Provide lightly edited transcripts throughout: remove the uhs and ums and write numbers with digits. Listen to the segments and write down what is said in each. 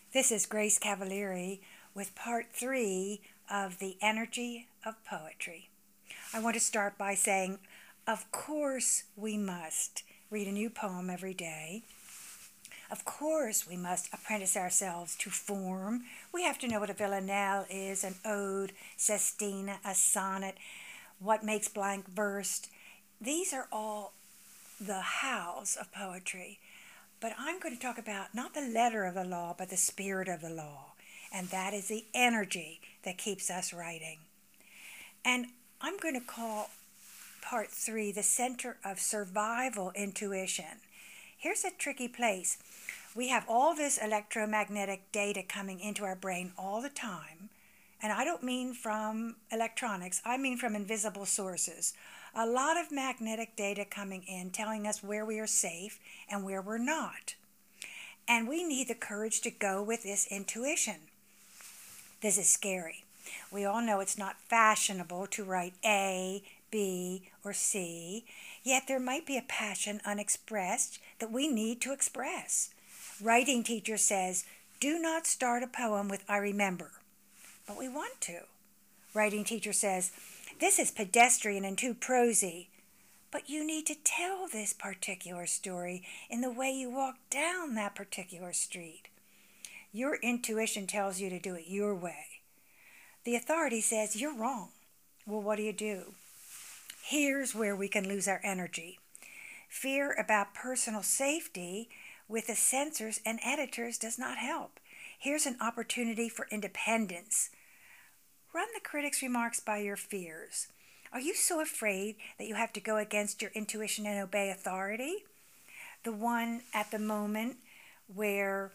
This is Grace Cavalieri with part 3 of The Energy of Poetry. I want to start by saying, of course, we must read a new poem every day. Of course, we must apprentice ourselves to form. We have to know what a villanelle is, an ode, sestina, a sonnet, what makes blank verse. These are all the hows of poetry. But I'm going to talk about not the letter of the law, but the spirit of the law. And that is the energy that keeps us writing. And I'm going to call part 3 the center of survival intuition. Here's a tricky place. We have all this electromagnetic data coming into our brain all the time. And I don't mean from electronics, I mean from invisible sources. A lot of magnetic data coming in telling us where we are safe and where we're not. And we need the courage to go with this intuition. This is scary. We all know it's not fashionable to write A, B, or C, yet there might be a passion unexpressed that we need to express. Writing teacher says, do not start a poem with I remember. But we want to. Writing teacher says, this is pedestrian and too prosy. But you need to tell this particular story in the way you walk down that particular street. Your intuition tells you to do it your way. The authority says you're wrong. Well, what do? Here's where we can lose our energy. Fear about personal safety with the censors and editors does not help. Here's an opportunity for independence. Run the critic's remarks by your fears. Are you so afraid that you have to go against your intuition and obey authority? The one at the moment where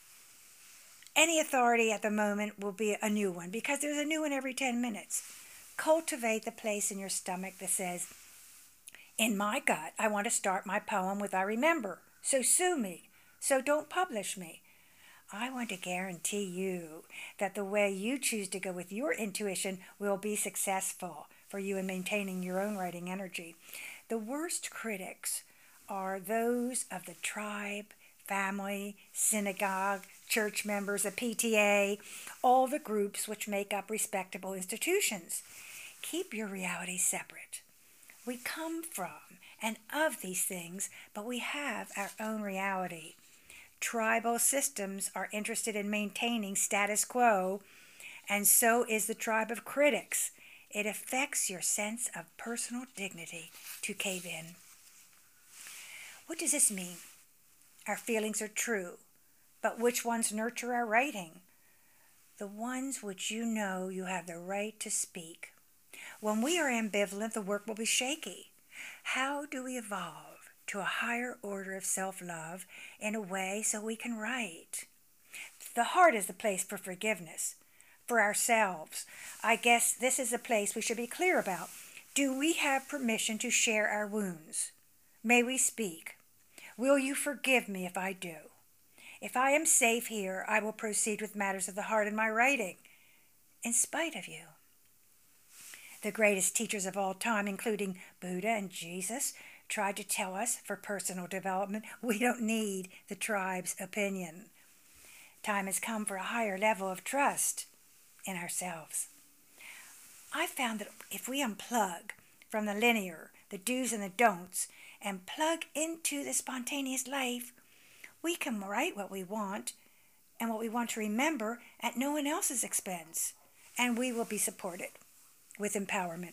any authority at the moment will be a new one, because there's a new one every 10 minutes. Cultivate the place in your stomach that says, in my gut, I want to start my poem with I remember, so sue me, so don't publish me. I want to guarantee you that the way you choose to go with your intuition will be successful for you in maintaining your own writing energy. The worst critics are those of the tribe, family, synagogue, church members, a PTA, all the groups which make up respectable institutions. Keep your reality separate. We come from and of these things, but we have our own reality. Tribal systems are interested in maintaining status quo, and so is the tribe of critics. It affects your sense of personal dignity to cave in. What does this mean? Our feelings are true, but which ones nurture our writing? The ones which you know you have the right to speak. When we are ambivalent, the work will be shaky. How do we evolve to a higher order of self-love in a way so we can write? The heart is the place for forgiveness, for ourselves. I guess this is a place we should be clear about. Do we have permission to share our wounds? May we speak? Will you forgive me if I do? If I am safe here, I will proceed with matters of the heart in my writing, in spite of you. The greatest teachers of all time, including Buddha and Jesus, tried to tell us for personal development we don't need the tribe's opinion. Time has come for a higher level of trust in ourselves. I found that if we unplug from the linear, the do's and the don'ts, and plug into the spontaneous life, we can write what we want and what we want to remember at no one else's expense, and we will be supported with empowerment.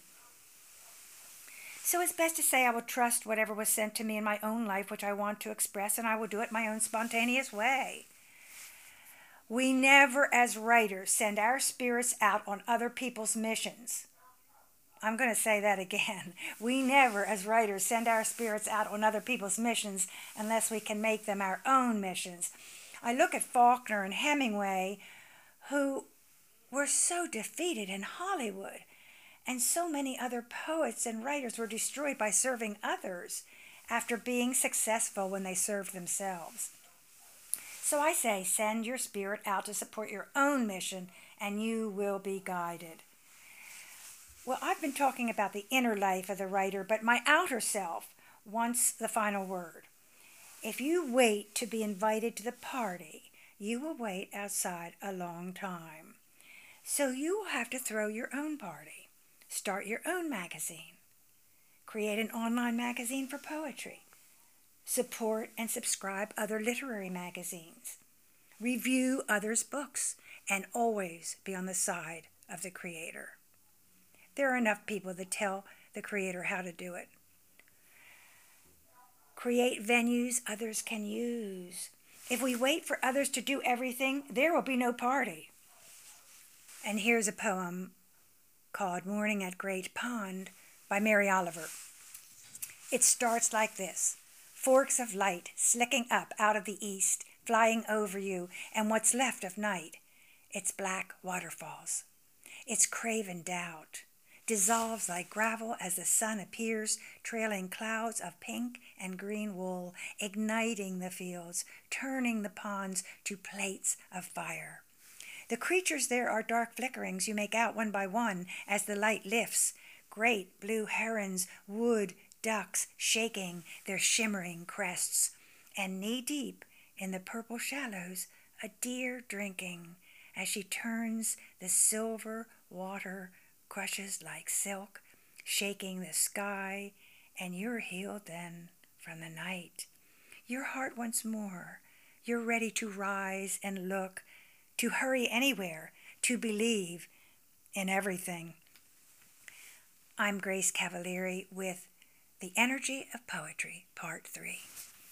So it's best to say I will trust whatever was sent to me in my own life which I want to express, and I will do it my own spontaneous way. We never, as writers, send our spirits out on other people's missions. I'm going to say that again. We never, as writers, send our spirits out on other people's missions unless we can make them our own missions. I look at Faulkner and Hemingway, who were so defeated in Hollywood, and so many other poets and writers were destroyed by serving others after being successful when they served themselves. So I say, send your spirit out to support your own mission, and you will be guided. Well, I've been talking about the inner life of the writer, but my outer self wants the final word. If you wait to be invited to the party you will wait outside a long time. So you will have to throw your own party, start your own magazine, create an online magazine for poetry, support and subscribe other literary magazines, review others' books, and always be on the side of the creator. There are enough people that tell the creator how to do it. Create venues others can use. If we wait for others to do everything, there will be no party. And here's a poem called Morning at Great Pond by Mary Oliver. It starts like this. Forks of light slicking up out of the east, flying over you, and what's left of night. It's black waterfalls. It's craven doubt. Dissolves like gravel as the sun appears, trailing clouds of pink and green wool, igniting the fields, turning the ponds to plates of fire. The creatures there are dark flickerings you make out one by one as the light lifts. Great blue herons, wood ducks shaking their shimmering crests, and knee-deep in the purple shallows, a deer drinking as she turns the silver water, crushes like silk, shaking the sky, and you're healed then from the night. Your heart once more, you're ready to rise and look, to hurry anywhere, to believe in everything. I'm Grace Cavalieri with The Energy of Poetry, Part 3.